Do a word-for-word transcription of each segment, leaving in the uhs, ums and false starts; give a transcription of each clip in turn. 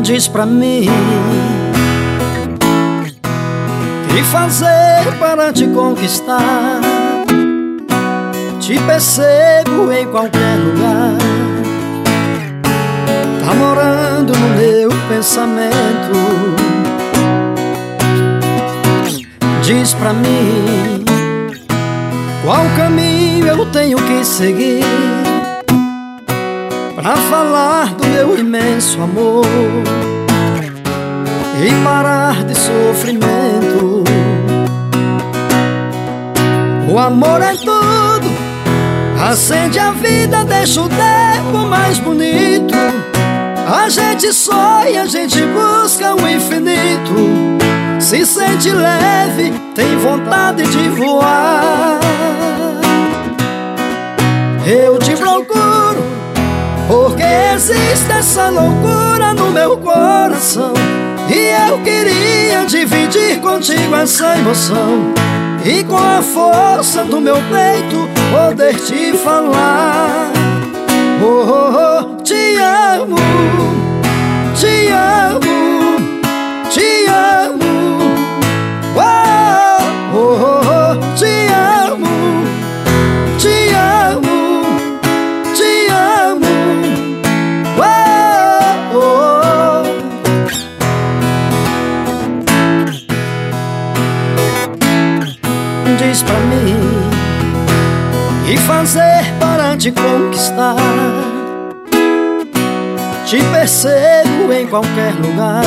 Diz pra mim que fazer para te conquistar. Te percebo em qualquer lugar, tá morando no meu pensamento. Diz pra mim qual caminho eu tenho que seguir pra falar do meu imenso amor e parar de sofrimento. O amor é tudo, acende a vida, deixa o tempo mais bonito. A gente sonha, a gente busca o infinito, se sente leve, tem vontade de voar. Eu te procuro porque existe essa loucura no meu coração, e eu queria dividir contigo essa emoção, e com a força do meu peito poder te falar. Oh, oh, oh, te amo, te amo, te amo. Oh, oh, oh, te amo, te amo, te amo. Oh, oh. Diz pra mim e fazer para te conquistar. Te percebo em qualquer lugar,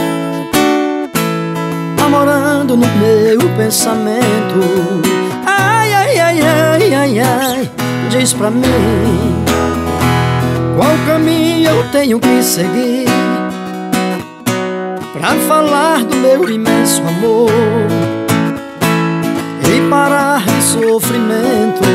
tá morando no meu pensamento. Ai, ai, ai, ai, ai, ai. Diz pra mim qual caminho eu tenho que seguir pra falar do meu imenso amor e parar de sofrimento.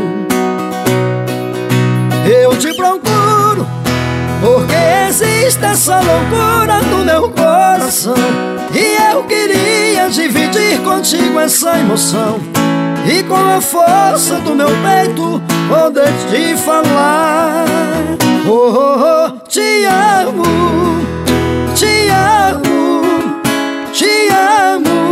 Eu te procuro porque existe essa loucura no meu coração, e eu queria dividir contigo essa emoção, e com a força do meu peito poder te falar. Oh, oh, oh, te amo, te amo, te amo.